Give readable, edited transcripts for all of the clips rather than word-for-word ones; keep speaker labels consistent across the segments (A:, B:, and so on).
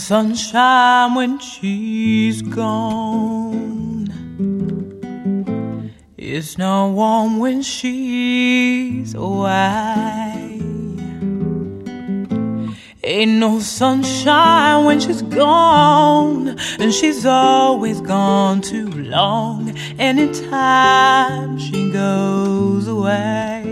A: sunshine when she's gone. It's not warm when she's away. Ain't no sunshine when she's gone, and she's always gone too long. Anytime she goes away,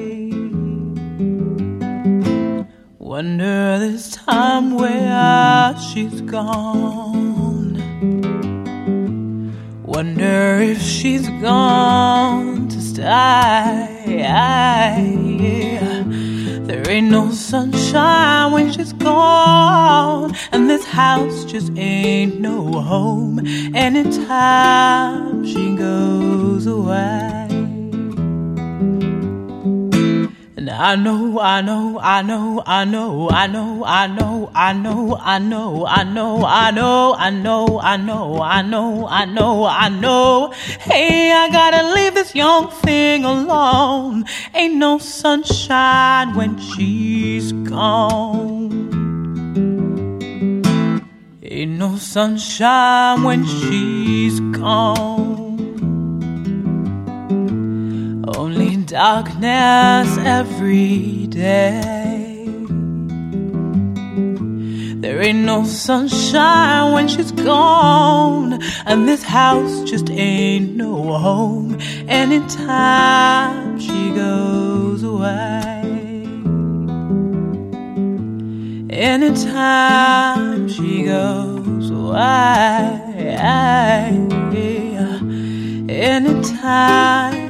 A: wonder this time where she's gone. Wonder if she's gone to stay. There ain't no sunshine when she's gone, and this house just ain't no home anytime she goes away. And I know, hey, I gotta leave this young thing alone. Ain't no sunshine when she's gone. Ain't no sunshine when she's gone. Only darkness every day. There ain't no sunshine when she's gone, and this house just ain't no home anytime she goes away. Anytime she goes away. Anytime